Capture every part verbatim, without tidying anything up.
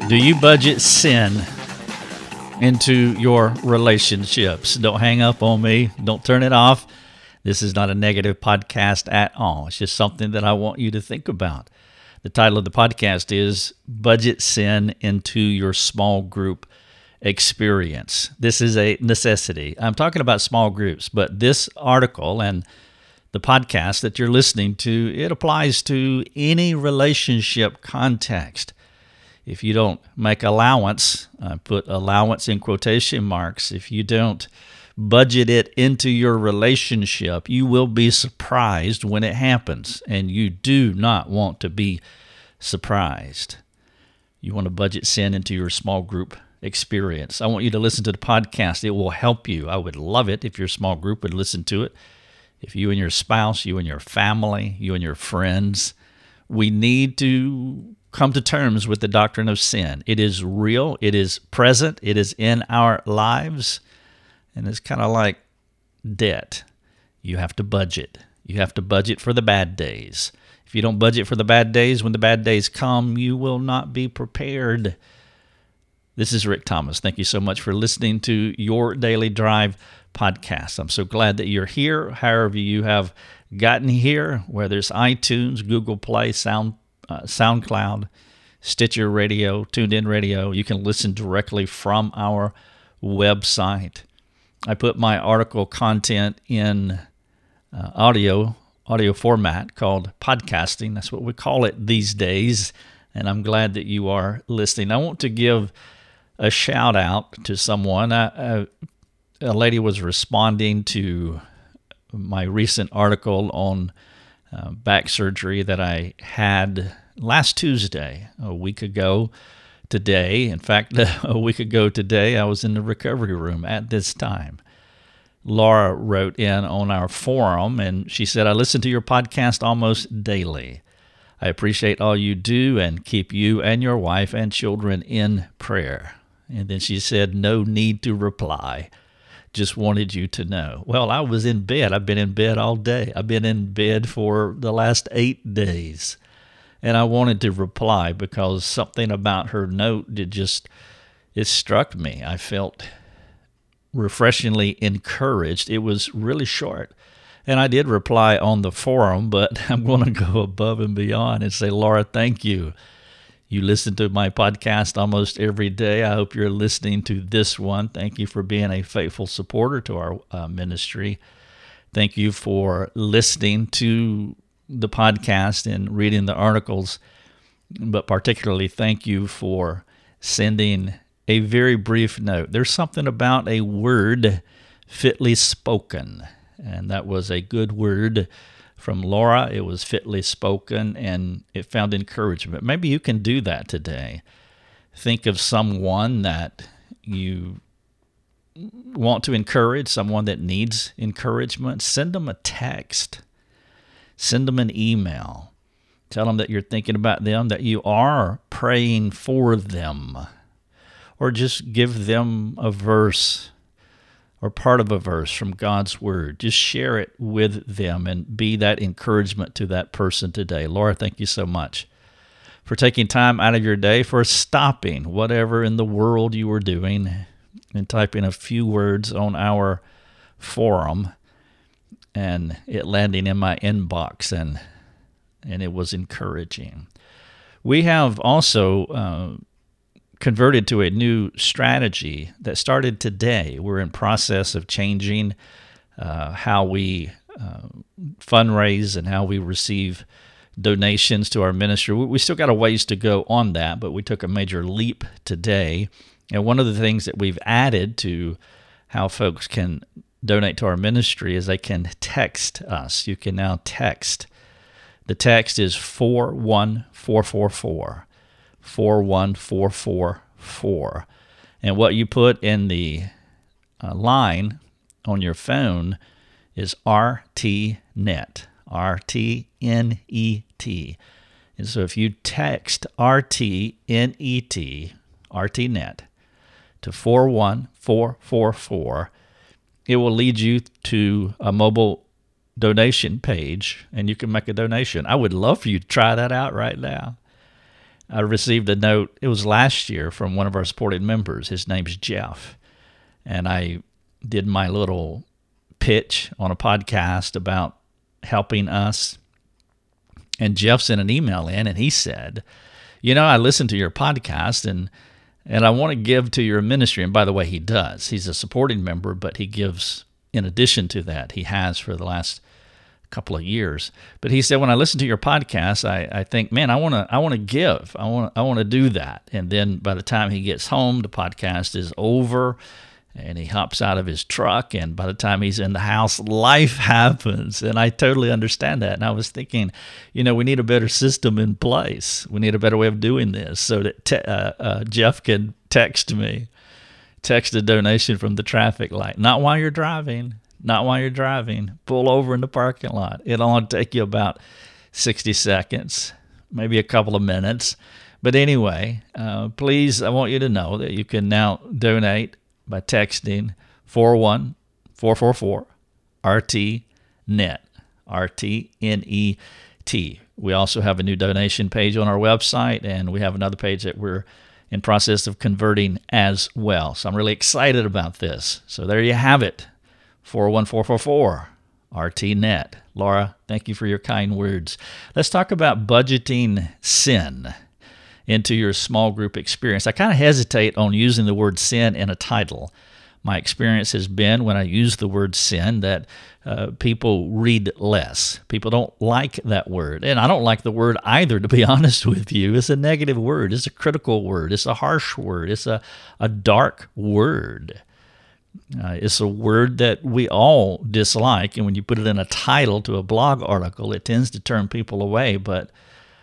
Do you budget sin into your relationships? Don't hang up on me. Don't turn it off. This is not a negative podcast at all. It's just something that I want you to think about. The title of the podcast is Budget Sin into Your Small Group Experience. This is a necessity. I'm talking about small groups, but this article and the podcast that you're listening to, it applies to any relationship context. If you don't make allowance, I put allowance in quotation marks, if you don't budget it into your relationship, you will be surprised when it happens, and you do not want to be surprised. You want to budget sin into your small group experience. I want you to listen to the podcast. It will help you. I would love it if your small group would listen to it. If you and your spouse, you and your family, you and your friends, we need to come to terms with the doctrine of sin. It is real. It is present. It is in our lives. And it's kind of like debt. You have to budget. You have to budget for the bad days. If you don't budget for the bad days, when the bad days come, you will not be prepared. This is Rick Thomas. Thank you so much for listening to Your Daily Drive podcast. I'm so glad that you're here, however you have gotten here, whether it's iTunes, Google Play, Sound, uh, SoundCloud, Stitcher Radio, TuneIn Radio. You can listen directly from our website. I put my article content in uh, audio audio format called podcasting. That's what we call it these days, and I'm glad that you are listening. I want to give a shout out to someone. I, I, a lady was responding to my recent article on uh, back surgery that I had last Tuesday, a week ago today. In fact, a week ago today, I was in the recovery room at this time. Laura wrote in on our forum, and she said, I listen to your podcast almost daily. I appreciate all you do and keep you and your wife and children in prayer. And then she said, no need to reply. Just wanted you to know. Well, I was in bed. I've been in bed all day. I've been in bed for the last eight days. And I wanted to reply because something about her note did just, it struck me. I felt refreshingly encouraged. It was really short. And I did reply on the forum, but I'm going to go above and beyond and say, Laura, thank you. You listen to my podcast almost every day. I hope you're listening to this one. Thank you for being a faithful supporter to our uh, ministry. Thank you for listening to the podcast and reading the articles, but particularly thank you for sending a very brief note. There's something about a word fitly spoken, and that was a good word from Laura. It was fitly spoken, and it found encouragement. Maybe you can do that today. Think of someone that you want to encourage, someone that needs encouragement. Send them a text. Send them an email. Tell them that you're thinking about them, that you are praying for them. Or just give them a verse or part of a verse from God's Word. Just share it with them and be that encouragement to that person today. Laura, thank you so much for taking time out of your day, for stopping whatever in the world you were doing and typing a few words on our forum and it landing in my inbox, and and it was encouraging. We have also uh, converted to a new strategy that started today. We're in process of changing uh, how we uh, fundraise and how we receive donations to our ministry. We, we still got a ways to go on that, but we took a major leap today. And one of the things that we've added to how folks can donate to our ministry is they can text us. You can now text. The text is four one four four four. four one four four four. And what you put in the uh, line on your phone is R T net, R T N E T. And so if you text R T N E T, R T net, to four one four four four, it will lead you to a mobile donation page, and you can make a donation. I would love for you to try that out right now. I received a note, it was last year, from one of our supported members. His name's Jeff. And I did my little pitch on a podcast about helping us. And Jeff sent an email in, and he said, you know, I listened to your podcast, and and I want to give to your ministry. And by the way, he does. He's a supporting member, but he gives in addition to that. He has for the last couple of years. But he said, when I listen to your podcast, I, I think, man, I want to I want to give. I want I want to do that. And then by the time he gets home, the podcast is over, and he hops out of his truck, and by the time he's in the house, life happens. And I totally understand that. And I was thinking, you know, we need a better system in place. We need a better way of doing this so that te- uh, uh, Jeff can text me, text a donation from the traffic light. Not while you're driving, not while you're driving. Pull over in the parking lot. It'll only take you about sixty seconds, maybe a couple of minutes. But anyway, uh, please, I want you to know that you can now donate by texting four one four four four R T net, R T N E T. We also have a new donation page on our website, and we have another page that we're in process of converting as well. So I'm really excited about this. So there you have it, four one four four four R T net. Laura, thank you for your kind words. Let's talk about budgeting sin into your small group experience. I kind of hesitate on using the word sin in a title. My experience has been when I use the word sin that uh, people read less. People don't like that word. And I don't like the word either, to be honest with you. It's a negative word. It's a critical word. It's a harsh word. It's a, a dark word. Uh, it's a word that we all dislike. And when you put it in a title to a blog article, it tends to turn people away. But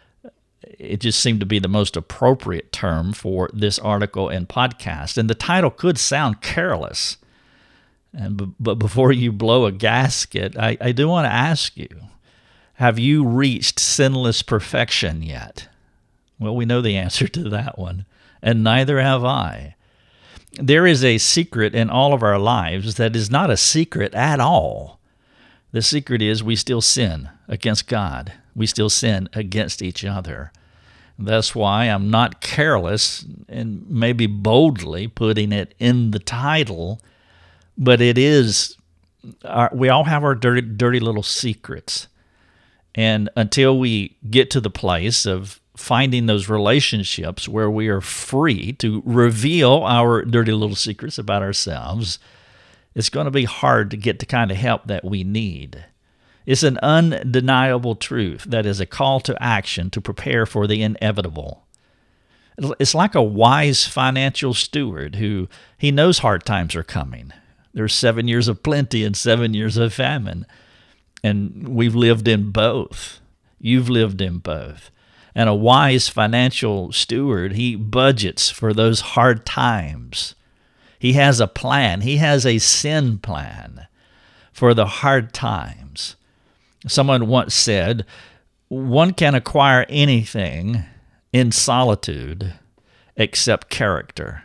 it just seemed to be the most appropriate term for this article and podcast. And the title could sound careless. And But before you blow a gasket, I, I do want to ask you, have you reached sinless perfection yet? Well, we know the answer to that one, and neither have I. There is a secret in all of our lives that is not a secret at all. The secret is we still sin against God. We still sin against each other. That's why I'm not careless and maybe boldly putting it in the title, but it is, our, we all have our dirty, dirty little secrets. And until we get to the place of finding those relationships where we are free to reveal our dirty little secrets about ourselves, it's going to be hard to get the kind of help that we need. It's an undeniable truth that is a call to action to prepare for the inevitable. It's like a wise financial steward who he knows hard times are coming. There's seven years of plenty and seven years of famine. And we've lived in both. You've lived in both. And a wise financial steward, he budgets for those hard times. He has a plan. He has a sin plan for the hard times. Someone once said, one can acquire anything in solitude except character.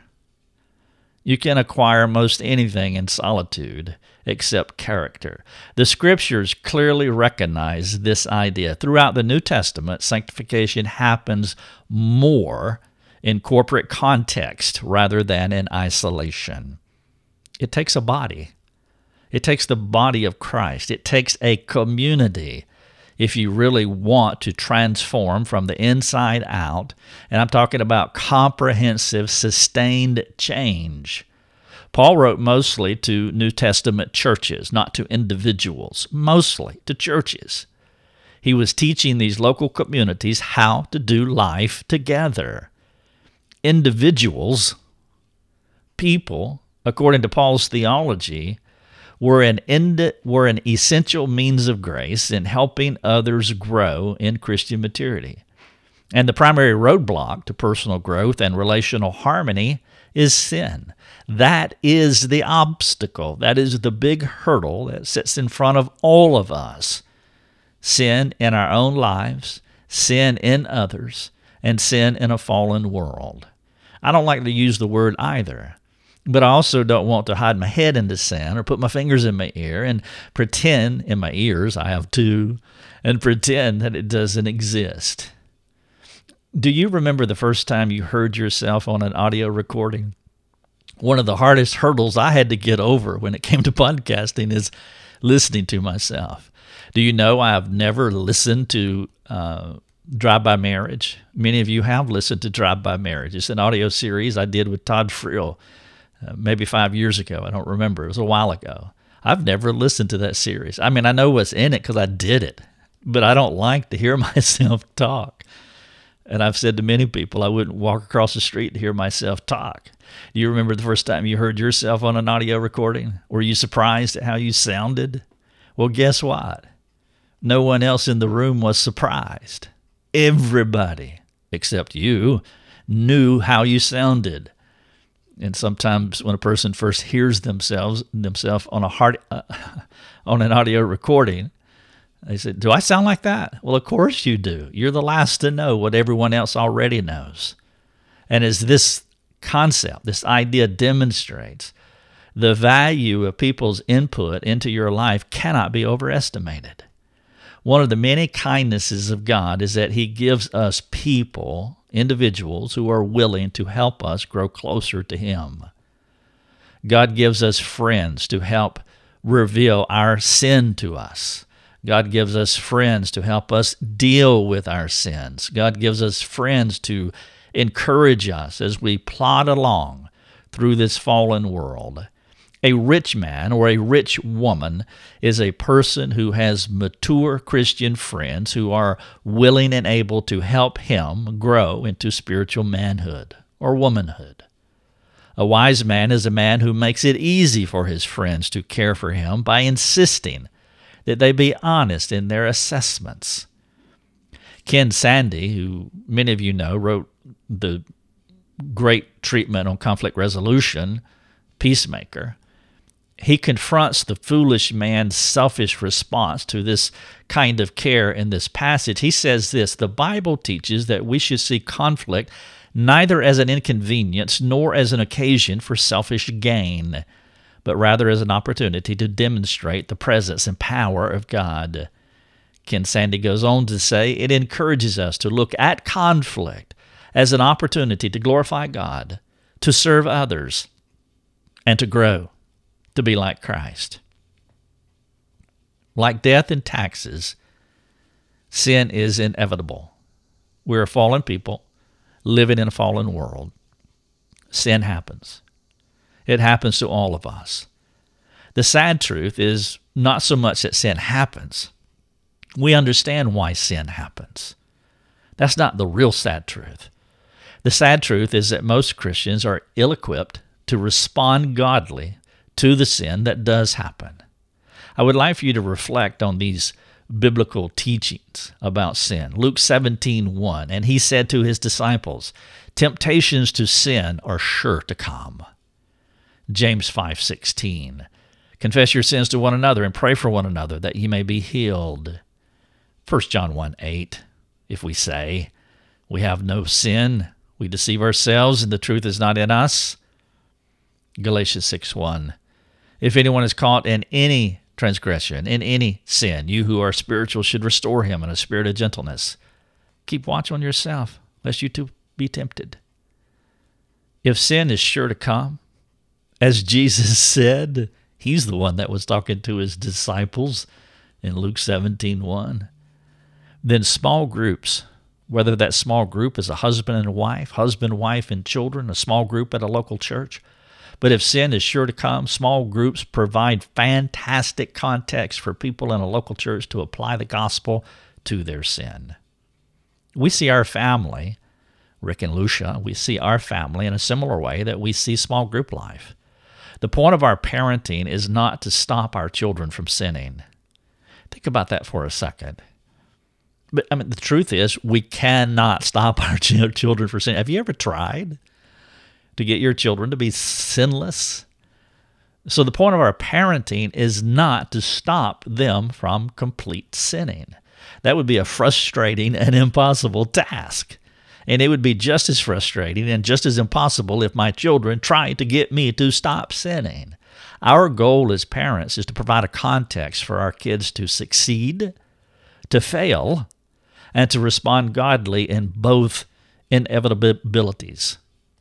You can acquire most anything in solitude except character. The Scriptures clearly recognize this idea. Throughout the New Testament, sanctification happens more in corporate context rather than in isolation. It takes a body. It takes the body of Christ. It takes a community if you really want to transform from the inside out. And I'm talking about comprehensive, sustained change. Paul wrote mostly to New Testament churches, not to individuals, mostly to churches. He was teaching these local communities how to do life together. Individuals, people, according to Paul's theology, were an, end, were an essential means of grace in helping others grow in Christian maturity. And the primary roadblock to personal growth and relational harmony is sin. That is the obstacle. That is the big hurdle that sits in front of all of us. Sin in our own lives, sin in others, and sin in a fallen world. I don't like to use the word either. But I also don't want to hide my head in the sand or put my fingers in my ear and pretend, in my ears, I have two, and pretend that it doesn't exist. Do you remember the first time you heard yourself on an audio recording? One of the hardest hurdles I had to get over when it came to podcasting is listening to myself. Do you know I've never listened to uh, Drive By Marriage? Many of you have listened to Drive By Marriage. It's an audio series I did with Todd Friel uh, maybe five years ago. I don't remember. It was a while ago. I've never listened to that series. I mean, I know what's in it because I did it, but I don't like to hear myself talk. And I've said to many people, I wouldn't walk across the street to hear myself talk. Do you remember the first time you heard yourself on an audio recording? Were you surprised at how you sounded? Well, guess what? No one else in the room was surprised. Everybody, except you, knew how you sounded. And sometimes when a person first hears themselves themselves on a hard, uh, on an audio recording, they said, do I sound like that? Well, of course you do. You're the last to know what everyone else already knows. And as this concept, this idea demonstrates, the value of people's input into your life cannot be overestimated. One of the many kindnesses of God is that he gives us people, individuals, who are willing to help us grow closer to him. God gives us friends to help reveal our sin to us. God gives us friends to help us deal with our sins. God gives us friends to encourage us as we plod along through this fallen world. A rich man or a rich woman is a person who has mature Christian friends who are willing and able to help him grow into spiritual manhood or womanhood. A wise man is a man who makes it easy for his friends to care for him by insisting that they be honest in their assessments. Ken Sande, who many of you know, wrote the great treatment on conflict resolution, Peacemaker. He confronts the foolish man's selfish response to this kind of care in this passage. He says this, the Bible teaches that we should see conflict neither as an inconvenience nor as an occasion for selfish gain, but rather as an opportunity to demonstrate the presence and power of God. Ken Sande goes on to say, it encourages us to look at conflict as an opportunity to glorify God, to serve others, and to grow, to be like Christ. Like death and taxes, sin is inevitable. We're a fallen people living in a fallen world. Sin happens. It happens to all of us. The sad truth is not so much that sin happens. We understand why sin happens. That's not the real sad truth. The sad truth is that most Christians are ill-equipped to respond godly to the sin that does happen. I would like for you to reflect on these biblical teachings about sin. Luke seventeen one, and he said to his disciples, temptations to sin are sure to come. James five sixteen, confess your sins to one another and pray for one another that ye may be healed. First John one eight, if we say we have no sin, we deceive ourselves and the truth is not in us. Galatians six one, if anyone is caught in any transgression, in any sin, you who are spiritual should restore him in a spirit of gentleness. Keep watch on yourself, lest you too be tempted. If sin is sure to come, as Jesus said, he's the one that was talking to his disciples in Luke seventeen one, then small groups, whether that small group is a husband and a wife, husband, wife, and children, a small group at a local church, but if sin is sure to come, small groups provide fantastic context for people in a local church to apply the gospel to their sin. We see our family, Rick and Lucia, we see our family in a similar way that we see small group life. The point of our parenting is not to stop our children from sinning. Think about that for a second. But I mean, the truth is, we cannot stop our ch- children from sinning. Have you ever tried to get your children to be sinless? So the point of our parenting is not to stop them from complete sinning. That would be a frustrating and impossible task. And it would be just as frustrating and just as impossible if my children tried to get me to stop sinning. Our goal as parents is to provide a context for our kids to succeed, to fail, and to respond godly in both inevitabilities.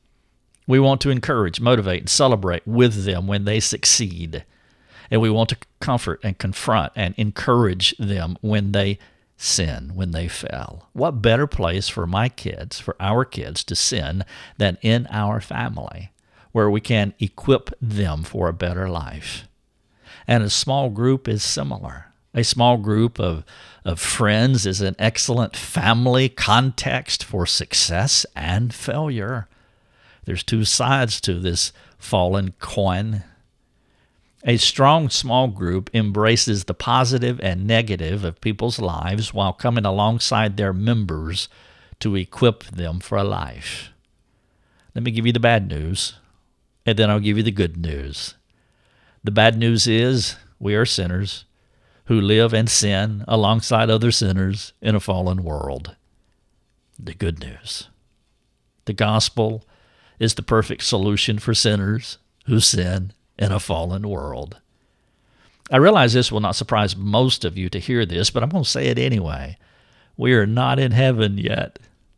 We want to encourage, motivate, and celebrate with them when they succeed. And we want to comfort and confront and encourage them when they sin, when they fail. What better place for my kids, for our kids to sin than in our family, where we can equip them for a better life? And a small group is similar. A small group of, of friends is an excellent family context for success and failure. There's two sides to this fallen coin. A strong small group embraces the positive and negative of people's lives while coming alongside their members to equip them for life. Let me give you the bad news, and then I'll give you the good news. The bad news is we are sinners who live and sin alongside other sinners in a fallen world. The good news. The gospel is the perfect solution for sinners who sin in a fallen world. I realize this will not surprise most of you to hear this, but I'm going to say it anyway. We are not in heaven yet.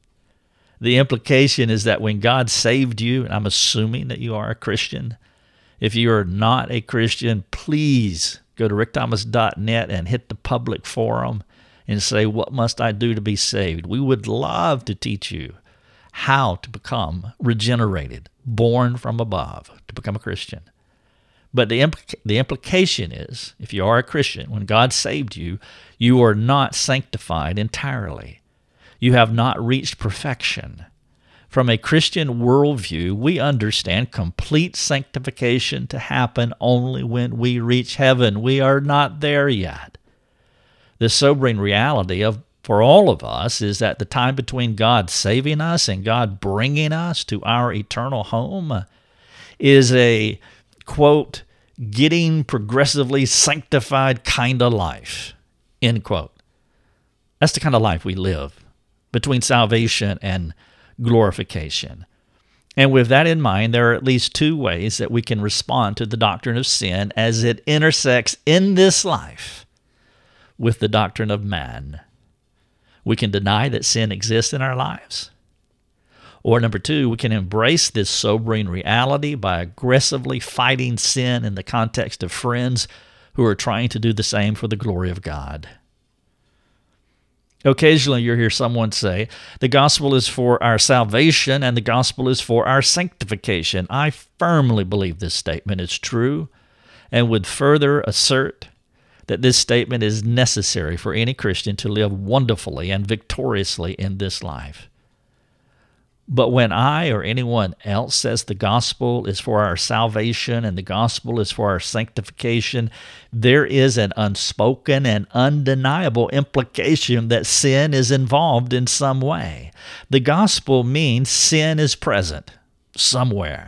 The implication is that when God saved you, and I'm assuming that you are a Christian, if you are not a Christian, please go to rick thomas dot net and hit the public forum and say, what must I do to be saved? We would love to teach you how to become regenerated, born from above, to become a Christian. But the implica- the implication is, if you are a Christian, when God saved you, you are not sanctified entirely. You have not reached perfection. From a Christian worldview, we understand complete sanctification to happen only when we reach heaven. We are not there yet. The sobering reality of for all of us is that the time between God saving us and God bringing us to our eternal home is a, quote, getting progressively sanctified kind of life, end quote. That's the kind of life we live between salvation and glorification. And with that in mind, there are at least two ways that we can respond to the doctrine of sin as it intersects in this life with the doctrine of man. We can deny that sin exists in our lives. Or number two, we can embrace this sobering reality by aggressively fighting sin in the context of friends who are trying to do the same for the glory of God. Occasionally you'll hear someone say, the gospel is for our salvation and the gospel is for our sanctification. I firmly believe this statement is true and would further assert that this statement is necessary for any Christian to live wonderfully and victoriously in this life. But when I or anyone else says the gospel is for our salvation and the gospel is for our sanctification, there is an unspoken and undeniable implication that sin is involved in some way. The gospel means sin is present somewhere.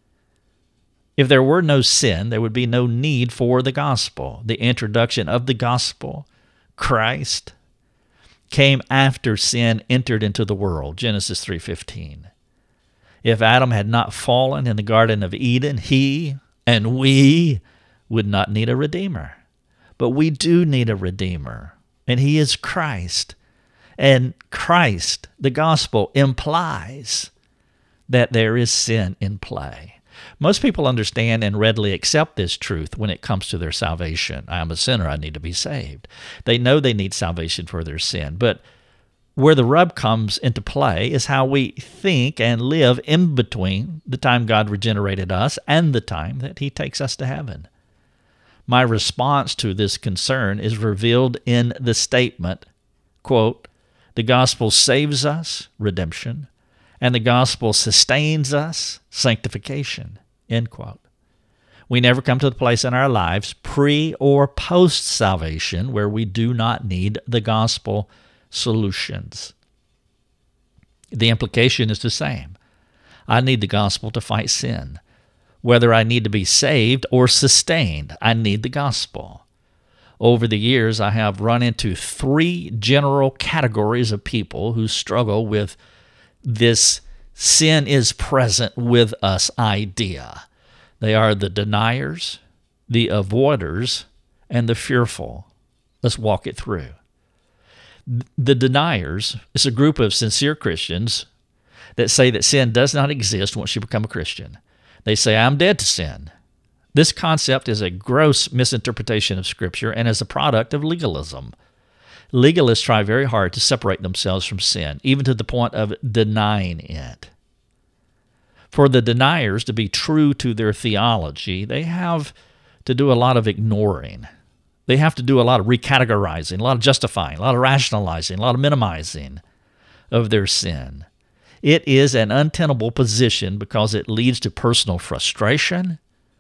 If there were no sin, there would be no need for the gospel. The introduction of the gospel, Christ, came after sin entered into the world, Genesis three fifteen. If Adam had not fallen in the Garden of Eden, he and we would not need a Redeemer. But we do need a Redeemer, and he is Christ. And Christ, the gospel, implies that there is sin in play. Most people understand and readily accept this truth when it comes to their salvation. I am a sinner, I need to be saved. They know they need salvation for their sin. But where the rub comes into play is how we think and live in between the time God regenerated us and the time that he takes us to heaven. My response to this concern is revealed in the statement, quote, the gospel saves us, redemption, and the gospel sustains us, sanctification, end quote. We never come to the place in our lives, pre or post salvation, where we do not need the gospel solutions. The implication is the same. I need the gospel to fight sin. Whether I need to be saved or sustained, I need the gospel. Over the years, I have run into three general categories of people who struggle with this sin is present with us idea. They are the deniers, the avoiders, and the fearful. Let's walk it through. The deniers is a group of sincere Christians that say that sin does not exist once you become a Christian. They say, I'm dead to sin. This concept is a gross misinterpretation of Scripture and is a product of legalism. Legalists try very hard to separate themselves from sin, even to the point of denying it. For the deniers to be true to their theology, they have to do a lot of ignoring. They have to do a lot of recategorizing, a lot of justifying, a lot of rationalizing, a lot of minimizing of their sin. It is an untenable position because it leads to personal frustration,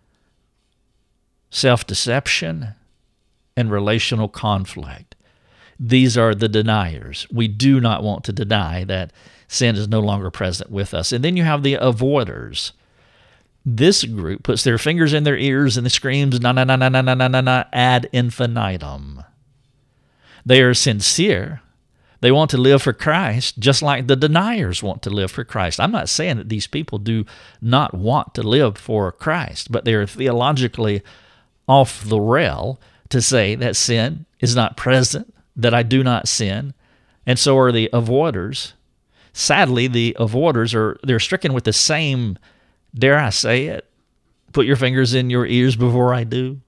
self-deception, and relational conflict. These are the deniers. We do not want to deny that sin is no longer present with us. And then you have the avoiders. This group puts their fingers in their ears and screams, na na na na na na na na ad infinitum. They are sincere. They want to live for Christ just like the deniers want to live for Christ. I'm not saying that these people do not want to live for Christ, but they are theologically off the rail to say that sin is not present, that I do not sin, and so are the avoiders. Sadly, the avoiders are they're stricken with the same, dare I say it, put your fingers in your ears before I do,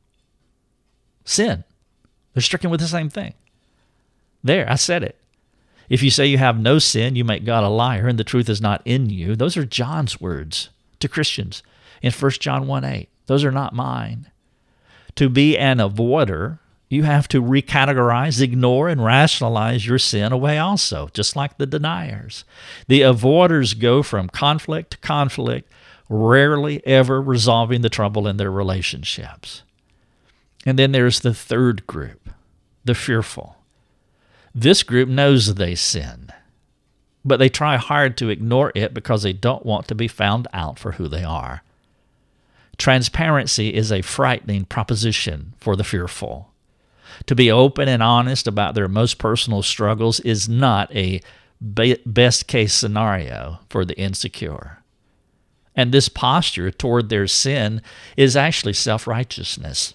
sin. They're stricken with the same thing. There, I said it. If you say you have no sin, you make God a liar, and the truth is not in you. Those are John's words to Christians in First John one eight. Those are not mine. To be an avoider, you have to recategorize, ignore, and rationalize your sin away also, just like the deniers. The avoiders go from conflict to conflict, rarely ever resolving the trouble in their relationships. And then there's the third group, the fearful. This group knows they sin, but they try hard to ignore it because they don't want to be found out for who they are. Transparency is a frightening proposition for the fearful. To be open and honest about their most personal struggles is not a best-case scenario for the insecure. And this posture toward their sin is actually self-righteousness,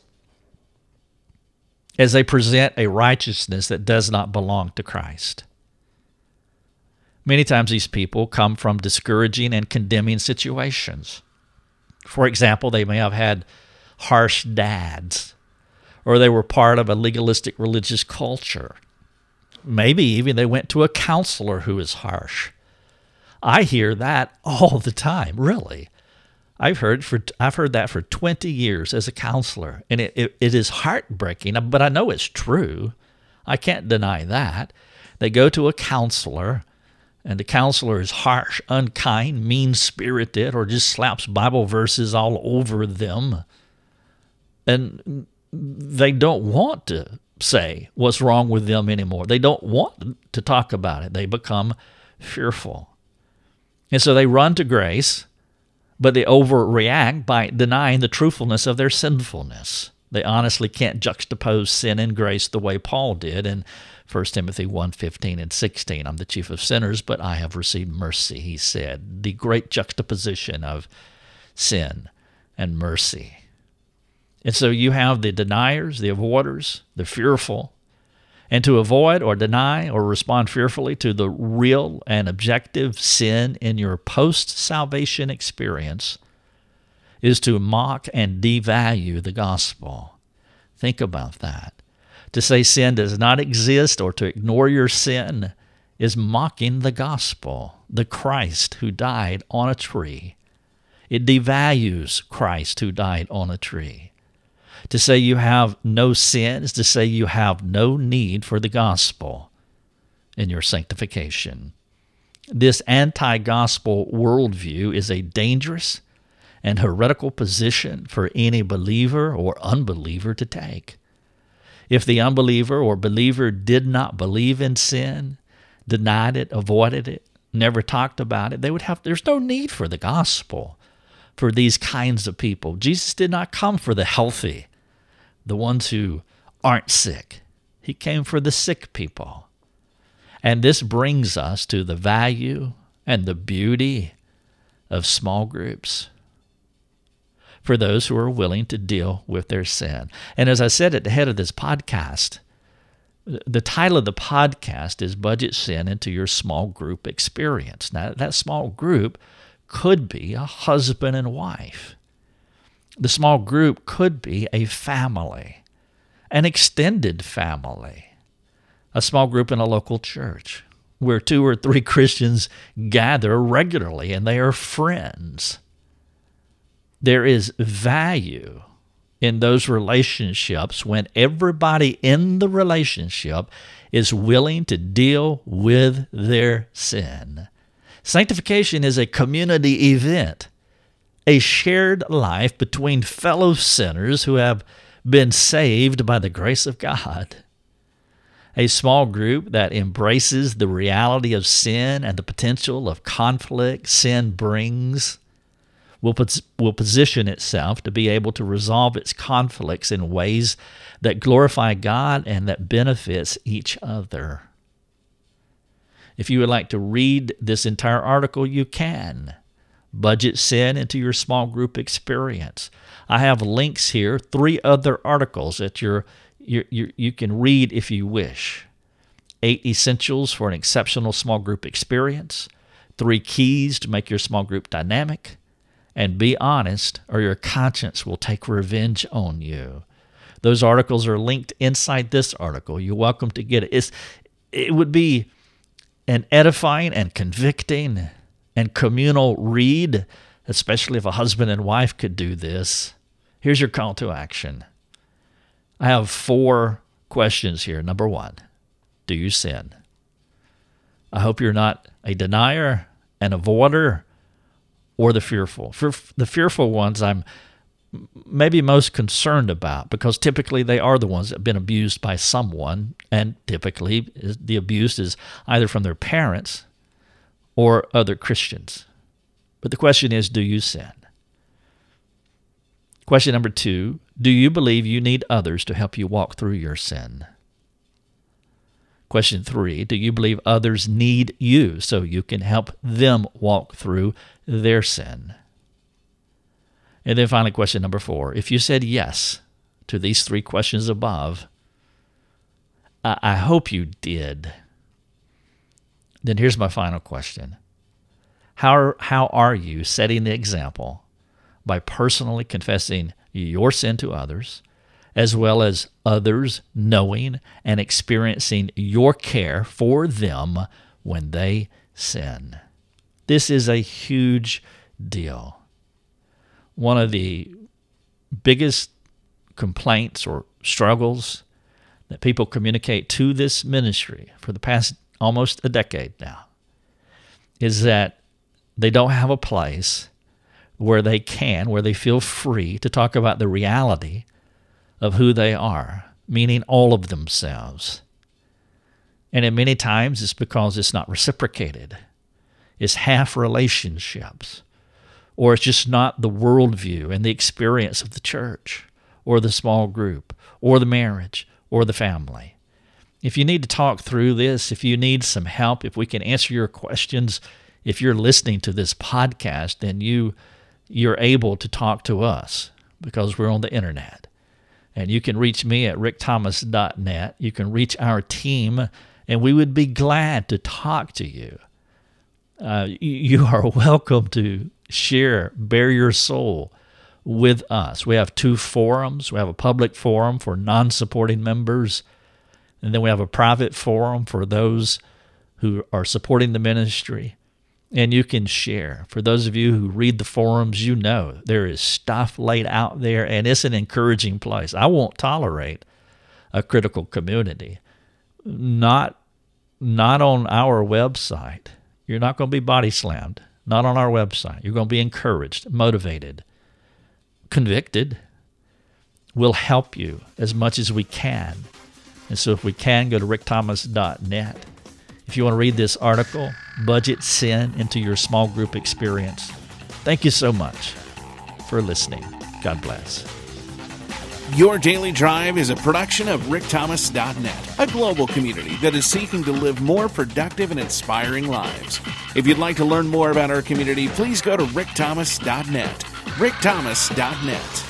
as they present a righteousness that does not belong to Christ. Many times these people come from discouraging and condemning situations. For example, they may have had harsh dads, or they were part of a legalistic religious culture. Maybe even they went to a counselor who is harsh. I hear that all the time, really. I've heard for I've heard that for twenty years as a counselor, and it, it, it is heartbreaking, but I know it's true. I can't deny that. They go to a counselor, and the counselor is harsh, unkind, mean-spirited, or just slaps Bible verses all over them. And they don't want to say what's wrong with them anymore. They don't want to talk about it. They become fearful. And so they run to grace, but they overreact by denying the truthfulness of their sinfulness. They honestly can't juxtapose sin and grace the way Paul did in First Timothy one fifteen and sixteen. I'm the chief of sinners, but I have received mercy, he said. The great juxtaposition of sin and mercy. And so you have the deniers, the avoiders, the fearful. And to avoid or deny or respond fearfully to the real and objective sin in your post-salvation experience is to mock and devalue the gospel. Think about that. To say sin does not exist or to ignore your sin is mocking the gospel, the Christ who died on a tree. It devalues Christ who died on a tree. To say you have no sin is to say you have no need for the gospel in your sanctification. This anti-gospel worldview is a dangerous and heretical position for any believer or unbeliever to take. If the unbeliever or believer did not believe in sin, denied it, avoided it, never talked about it, they would have, there's no need for the gospel for these kinds of people. Jesus did not come for the healthy, the ones who aren't sick. He came for the sick people. And this brings us to the value and the beauty of small groups for those who are willing to deal with their sin. And as I said at the head of this podcast, The title of the podcast is Budget Sin into Your Small Group Experience. Now, that small group could be a husband and wife. The small group could be a family, an extended family, a small group in a local church where two or three Christians gather regularly and they are friends. There is value in those relationships when everybody in the relationship is willing to deal with their sin. Sanctification is a community event, a shared life between fellow sinners who have been saved by the grace of God. A small group that embraces the reality of sin and the potential of conflict sin brings will pos- will position itself to be able to resolve its conflicts in ways that glorify God and that benefits each other. If you would like to read this entire article, you can. Budget Sin into Your Small Group Experience. I have links here, three other articles that you're, you you you can read if you wish. Eight Essentials for an Exceptional Small Group Experience. Three Keys to Make Your Small Group Dynamic. And Be Honest, or your conscience will take revenge on you. Those articles are linked inside this article. You're welcome to get it. It's, it would be an edifying and convicting and communal read, especially if a husband and wife could do this. Here's your call to action. I have four questions here. Number one, do you sin? I hope you're not a denier, an avoider, or the fearful. For the fearful ones, I'm maybe most concerned about because typically they are the ones that have been abused by someone, and typically the abuse is either from their parents or other Christians. But the question is, do you sin? Question number two, do you believe you need others to help you walk through your sin? Question three, do you believe others need you so you can help them walk through their sin? And then finally, question number four, if you said yes to these three questions above, I, I hope you did. Then here's my final question. How, how are you setting the example by personally confessing your sin to others, as well as others knowing and experiencing your care for them when they sin? This is a huge deal. One of the biggest complaints or struggles that people communicate to this ministry for the past almost a decade now is that they don't have a place where they can, where they feel free to talk about the reality of who they are, meaning all of themselves. And in many times it's because it's not reciprocated. It's half relationships, or it's just not the worldview and the experience of the church or the small group or the marriage or the family. If you need to talk through this, if you need some help, if we can answer your questions, if you're listening to this podcast, then you, you're able to talk to us because we're on the internet. And you can reach me at rick thomas dot net. You can reach our team, and we would be glad to talk to you. Uh, you are welcome to share, bare your soul with us. We have two forums. We have a public forum for non-supporting members, and then we have a private forum for those who are supporting the ministry. And you can share. For those of you who read the forums, you know there is stuff laid out there, and it's an encouraging place. I won't tolerate a critical community. Not, not on our website. You're not going to be body slammed. Not on our website. You're going to be encouraged, motivated, convicted. We'll help you as much as we can. And so if we can, go to rick thomas dot net. If you want to read this article, Budget Sin into Your Small Group Experience. Thank you so much for listening. God bless. Your Daily Drive is a production of rick thomas dot net, a global community that is seeking to live more productive and inspiring lives. If you'd like to learn more about our community, please go to rick thomas dot net. rick thomas dot net.